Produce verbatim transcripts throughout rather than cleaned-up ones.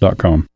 dot com.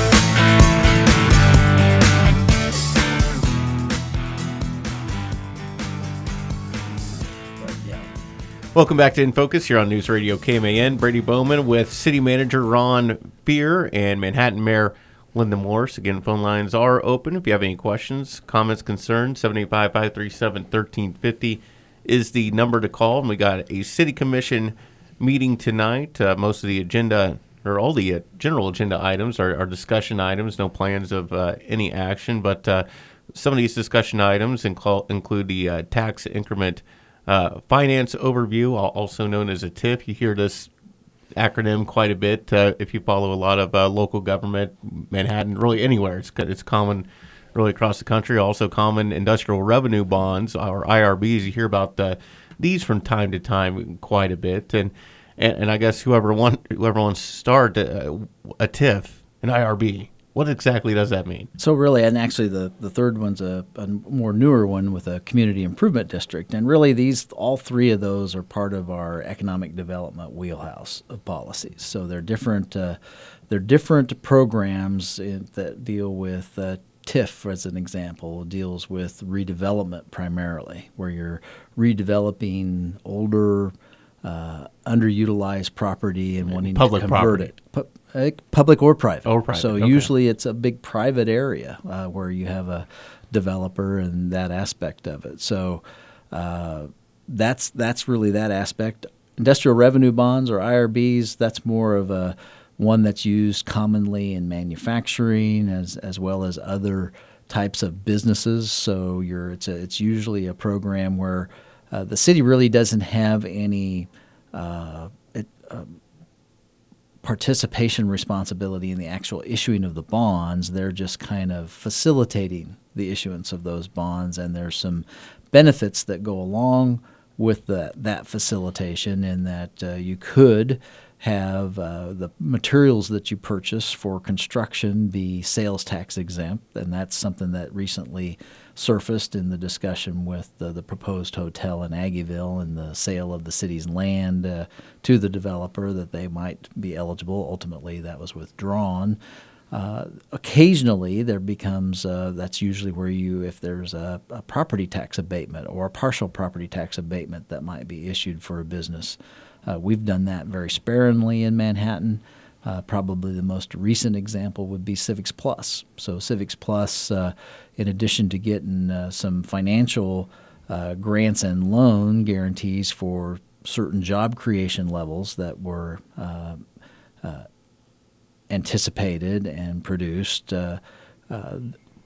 Welcome back to In Focus here on News Radio K M A N. Brady Bowman with City Manager Ron Beer and Manhattan Mayor Linda Morse. Again, phone lines are open. If you have any questions, comments, concerns, seven eight five, five three seven, one three five zero is the number to call. And we got a City Commission meeting tonight. Uh, most of the agenda, or all the uh, general agenda items are, are discussion items, no plans of uh, any action. But uh, some of these discussion items incl- include the uh, tax increment Uh, finance overview, also known as a T I F. You hear this acronym quite a bit uh, if you follow a lot of uh, local government, Manhattan, really anywhere. It's it's common really across the country. Also common industrial revenue bonds, or I R Bs. You hear about uh, these from time to time quite a bit. And and, and I guess whoever want whoever wants to start a, a T I F, an I R B, what exactly does that mean? So really, and actually the, the third one's a, a more newer one with a community improvement district. And really these, all three of those are part of our economic development wheelhouse of policies. So they're different, uh, they're different programs in, that deal with uh, T I F, as an example, deals with redevelopment primarily, where you're redeveloping older, uh, underutilized property and wanting Public to convert property. it. Pu- Uh, public or private. Or private, So okay. usually it's a big private area uh, where you have a developer and that aspect of it. So uh, that's that's really that aspect. Industrial revenue bonds, or I R Bs, that's more of a one that's used commonly in manufacturing as as well as other types of businesses. So you're it's a, it's usually a program where uh, the city really doesn't have any uh, it, uh, participation responsibility in the actual issuing of the bonds. They're just kind of facilitating the issuance of those bonds, and there's some benefits that go along with the, that facilitation, in that uh, you could have uh, the materials that you purchase for construction be sales tax exempt, and that's something that recently surfaced in the discussion with the, the proposed hotel in Aggieville and the sale of the city's land uh, to the developer, that they might be eligible. Ultimately, that was withdrawn. Uh, occasionally, there becomes, uh, that's usually where you, if there's a, a property tax abatement or a partial property tax abatement that might be issued for a business. Uh, we've done that very sparingly in Manhattan. Uh, probably the most recent example would be Civics Plus. So Civics Plus, uh, in addition to getting uh, some financial uh, grants and loan guarantees for certain job creation levels that were uh, uh, anticipated and produced, uh, uh,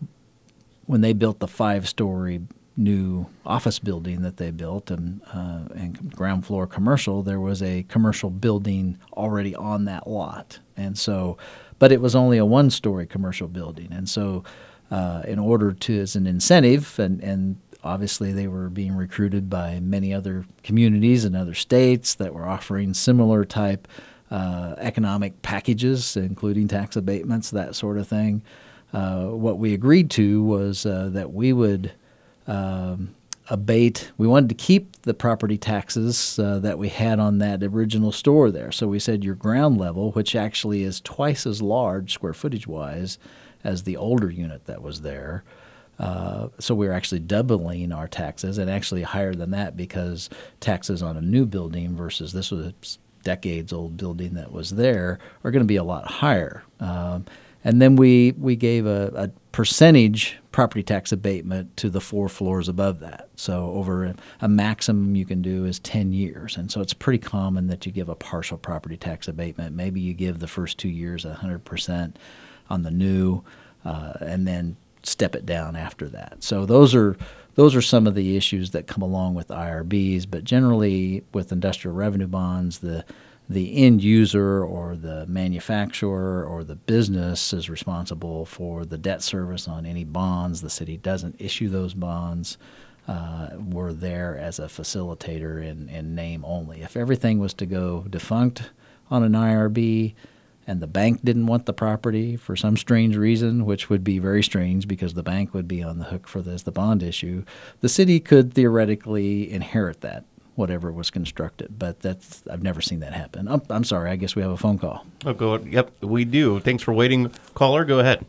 when they built the five-story new office building that they built and, uh, and ground floor commercial, there was a commercial building already on that lot. And so, but it was only a one-story commercial building. And so uh, in order to, as an incentive, and, and obviously they were being recruited by many other communities and other states that were offering similar type uh, economic packages, including tax abatements, that sort of thing. Uh, what we agreed to was uh, that we would Um, abate. We wanted to keep the property taxes uh, that we had on that original store there. So we said your ground level, which actually is twice as large square footage wise as the older unit that was there. Uh, so we were actually doubling our taxes, and actually higher than that, because taxes on a new building versus this was a decades old building that was there are going to be a lot higher. Um, And then we, we gave a, a percentage property tax abatement to the four floors above that. So over a, a maximum you can do is ten years. And so it's pretty common that you give a partial property tax abatement. Maybe you give the first two years one hundred percent on the new, uh, and then step it down after that. So those are those are some of the issues that come along with I R Bs. But generally with industrial revenue bonds, the the end user or the manufacturer or the business is responsible for the debt service on any bonds. The city doesn't issue those bonds. Uh, we're there as a facilitator in, in name only. If everything was to go defunct on an I R B and the bank didn't want the property for some strange reason, which would be very strange because the bank would be on the hook for this, the bond issue, the city could theoretically inherit that whatever was constructed. But that's I've never seen that happen. I'm, I'm sorry. I guess we have a phone call. Oh, go. Yep, we do. Thanks for waiting, caller. Go ahead.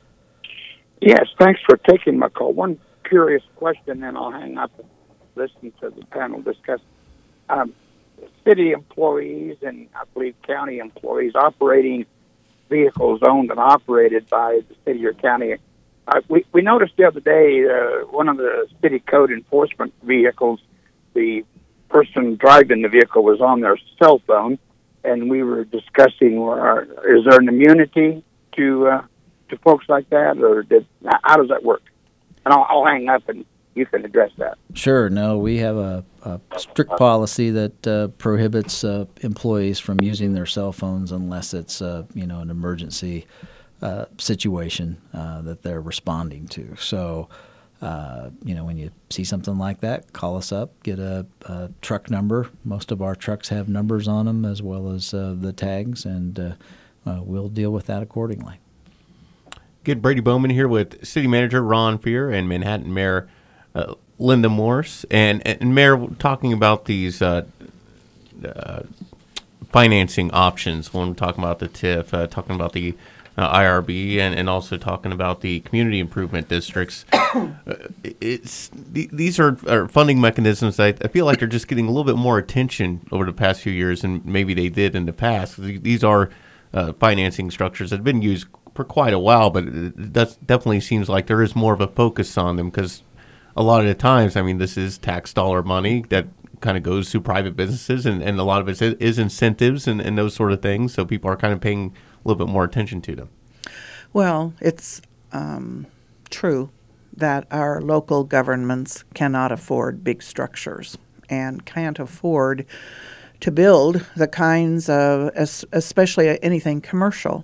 Yes, thanks for taking my call. One curious question, then I'll hang up and listen to the panel discuss. Um, city employees and I believe county employees operating vehicles owned and operated by the city or county. Uh, we, we noticed the other day uh, one of the city code enforcement vehicles, the person driving the vehicle was on their cell phone, and we were discussing, uh, is there an immunity to uh, to folks like that, or did, how does that work? And I'll, I'll hang up and you can address that. Sure. No, we have a, a strict policy that uh, prohibits uh, employees from using their cell phones unless it's uh, you know an emergency uh, situation uh, that they're responding to. So, uh, you know, when you see something like that, call us up, get a, a truck number. Most of our trucks have numbers on them as well as uh, the tags, and uh, uh, we'll deal with that accordingly. Good. Brady Bowman here with City Manager Ron Fear and Manhattan Mayor uh, Linda Morse. And, and Mayor, talking about these uh, uh, financing options when we're talking about the T I F, uh, talking about the uh, I R B, and, and also talking about the community improvement districts. uh, it's th- These are, are funding mechanisms that I, I feel like are just getting a little bit more attention over the past few years than maybe they did in the past. These are uh, financing structures that have been used for quite a while, but it does, definitely seems like there is more of a focus on them because a lot of the times, I mean, this is tax dollar money that kind of goes to private businesses, and, and a lot of it is, is incentives and, and those sort of things, so people are kind of paying a little bit more attention to them. Well, it's um, true that our local governments cannot afford big structures and can't afford to build the kinds of, especially anything commercial.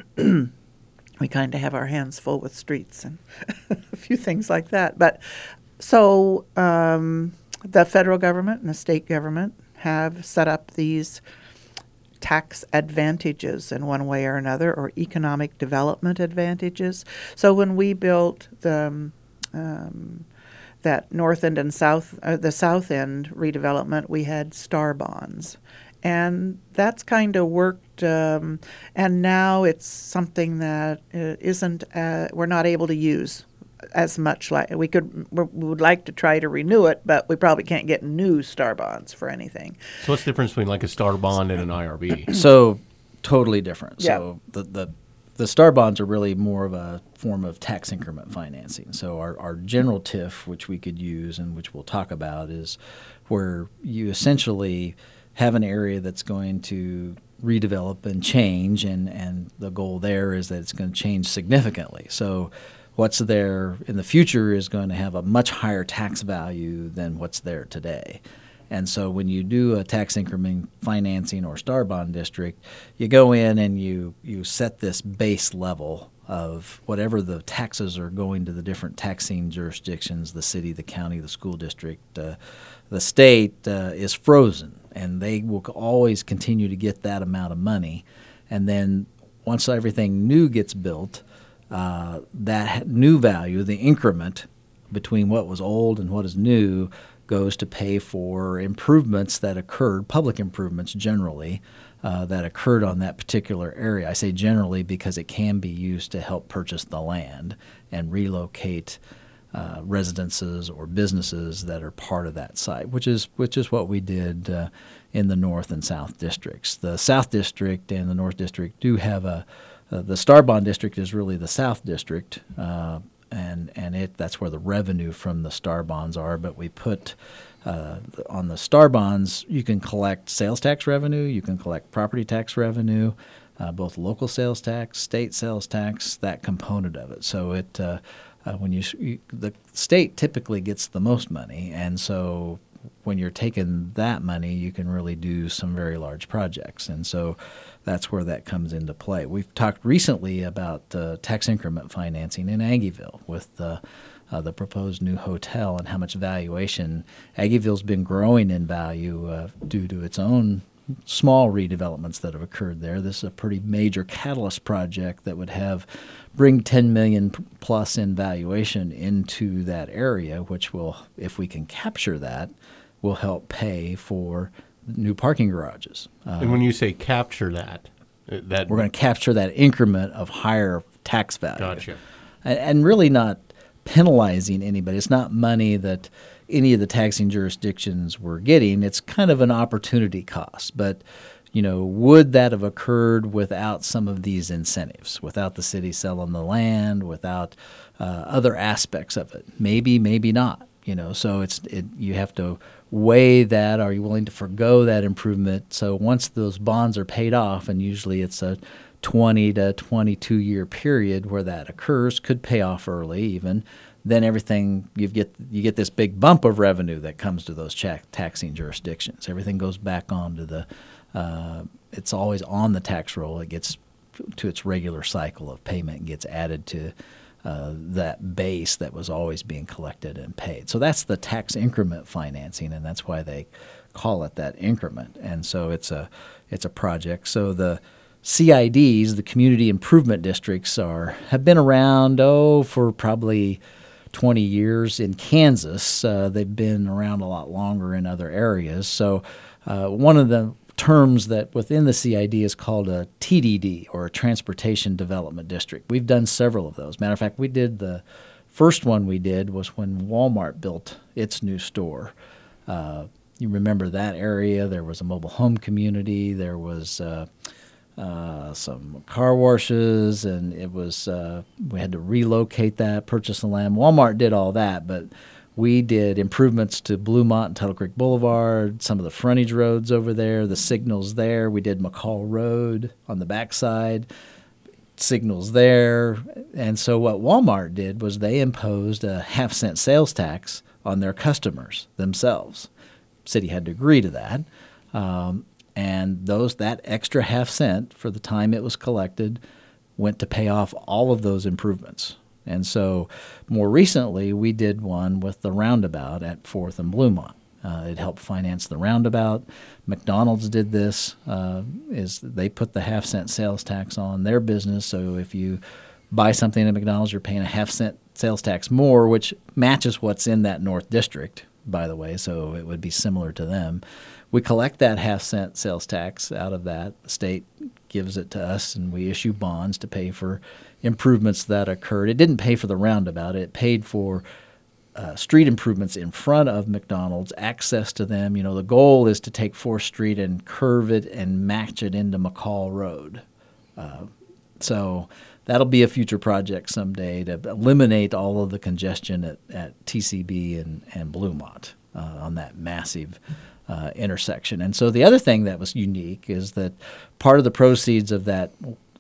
We kind of have our hands full with streets and a few things like that. But so um, the federal government and the state government have set up these tax advantages in one way or another, or economic development advantages. So when we built the um, that north end and south, uh, the south end redevelopment, we had star bonds. And that's kind of worked, um, and now it's something that uh, isn't, uh, we're not able to use as much. Like we could, we would like to try to renew it, but we probably can't get new star bonds for anything. So what's the difference between like a star bond and an I R B? So totally different. Yeah. So the, the the star bonds are really more of a form of tax increment financing. So our, our general T I F, which we could use and which we'll talk about, is where you essentially have an area that's going to redevelop and change, and, and the goal there is that it's going to change significantly. So what's there in the future is going to have a much higher tax value than what's there today. And so when you do a tax increment financing or star bond district, you go in and you, you set this base level of whatever the taxes are going to the different taxing jurisdictions, the city, the county, the school district, uh, the state uh, is frozen, and they will always continue to get that amount of money. And then once everything new gets built, uh, that new value, the increment between what was old and what is new, goes to pay for improvements that occurred, public improvements generally, uh, that occurred on that particular area. I say generally because it can be used to help purchase the land and relocate uh, residences or businesses that are part of that site, which is which is what we did uh, in the North and South districts. The South District and the North District do have a uh, the Star Bond District is really the South District, uh, and and it that's where the revenue from the Star Bonds are. But we put uh, on the Star Bonds, you can collect sales tax revenue, you can collect property tax revenue, uh, both local sales tax, state sales tax, that component of it. So it uh, uh, when you, you the state typically gets the most money, and so when you're taking that money, you can really do some very large projects. And so that's where that comes into play. We've talked recently about uh, tax increment financing in Aggieville with uh, uh, the proposed new hotel and how much valuation. Aggieville's been growing in value uh, due to its own small redevelopments that have occurred there. This is a pretty major catalyst project that would have bring ten million dollars plus in valuation into that area, which will, if we can capture that, will help pay for new parking garages. Uh, And when you say capture that, uh, that we're going to capture that increment of higher tax value. Gotcha. And, and really not penalizing anybody. It's not money that any of the taxing jurisdictions were getting. It's kind of an opportunity cost. But, you know, would that have occurred without some of these incentives, without the city selling the land, without uh, other aspects of it? Maybe, maybe not. You know, so it's it, you have to weigh that. Are you willing to forego that improvement? So once those bonds are paid off, and usually it's a twenty to twenty-two year period where that occurs, could pay off early even, then everything you get you get this big bump of revenue that comes to those cha- taxing jurisdictions. Everything goes back onto the uh, it's always on the tax roll. It gets to its regular cycle of payment and gets added to uh, that base that was always being collected and paid. So that's the tax increment financing, and that's why they call it that increment. And so it's a it's a project. So the C I Ds, the community improvement districts, are have been around oh for probably twenty years in Kansas. Uh, they've been around a lot longer in other areas. So uh, one of the terms that within the C I D is called a T D D, or a Transportation Development District. We've done several of those. Matter of fact, we did the first one we did was when Walmart built its new store. Uh, you remember that area? There was a mobile home community. There was uh, uh, some car washes, and it was uh, we had to relocate that, purchase the land. Walmart did all that, but we did improvements to Bluemont and Tuttle Creek Boulevard, some of the frontage roads over there, the signals there. We did McCall Road on the backside, signals there. And so what Walmart did was they imposed a half cent sales tax on their customers themselves. City had to agree to that. Um, and those that extra half cent for the time it was collected went to pay off all of those improvements. And so more recently, we did one with the roundabout at fourth and Bluemont. Uh, it helped finance the roundabout. McDonald's did this, uh, is they put the half cent sales tax on their business. So if you buy something at McDonald's, you're paying a half cent sales tax more, which matches what's in that North District, by the way, so it would be similar to them. We collect that half cent sales tax out of that. The state gives it to us, and we issue bonds to pay for improvements that occurred. It didn't pay for the roundabout. It paid for uh, street improvements in front of McDonald's, access to them. You know, the goal is to take fourth Street and curve it and match it into McCall Road. Uh, so that'll be a future project someday to eliminate all of the congestion at, at T C B and, and Bluemont uh, on that massive uh, intersection. And so the other thing that was unique is that part of the proceeds of that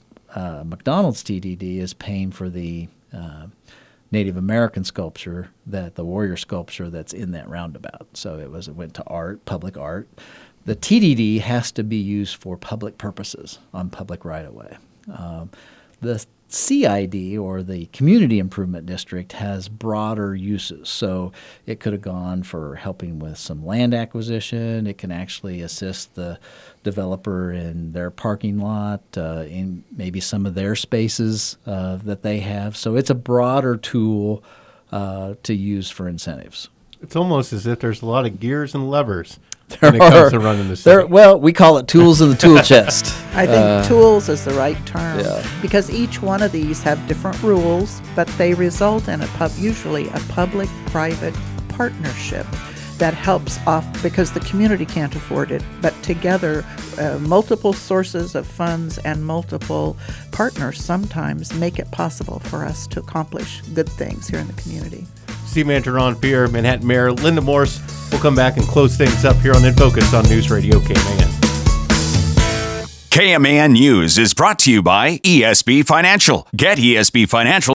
Uh, McDonald's T D D is paying for the uh, Native American sculpture, that the warrior sculpture that's in that roundabout. So it was it went to art, public art. The T D D has to be used for public purposes on public right-of-way. Um, the C I D, or the Community Improvement District, has broader uses. So it could have gone for helping with some land acquisition. It can actually assist the developer in their parking lot, uh, in maybe some of their spaces uh, that they have. So it's a broader tool uh, to use for incentives. It's almost as if there's a lot of gears and levers There when it comes are- to running the There, city. well, we call it tools in the tool chest. I think Uh, tools is the right term yeah. because each one of these have different rules, but they result in a pub, usually a public-private partnership that helps off because the community can't afford it. But together, uh, multiple sources of funds and multiple partners sometimes make it possible for us to accomplish good things here in the community. City Manager Ron Fear, Manhattan Mayor Linda Morse. We'll come back and close things up here on In Focus on News Radio K M A N. K M A N News is brought to you by E S B Financial. Get E S B Financial